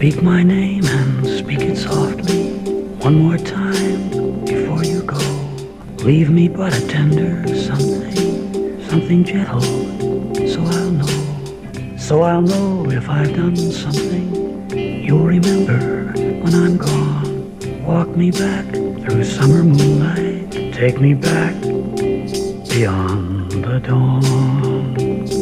Speak my name and speak it softly one more time before you go. Leave me but a tender something, something gentle, so I'll know. So I'll know if I've done something you'll remember when I'm gone. Walk me back through summer moonlight, take me back beyond the dawn.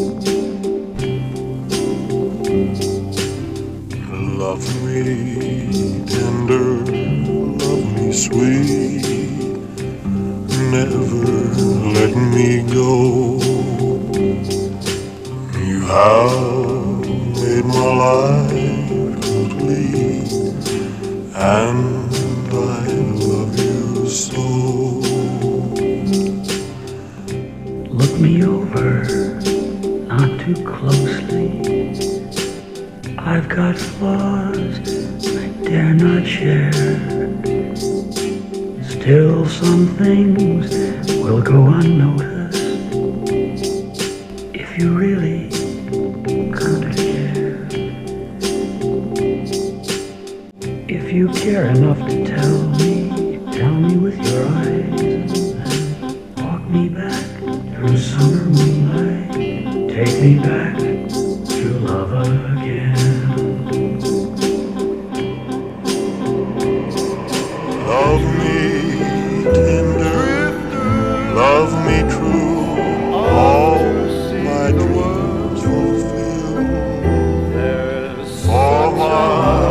Love me tender, love me sweet, never let me go. You have made my life complete, and I love you so. Look me over, not too closely. I've got flaws I dare not share. Still some things will go unnoticed if you really come to care. If you care enough to tell me with your eyes, and walk me back through summer moonlight, take me back to love again. Love me tender, love me true, all my dreams fulfill. For my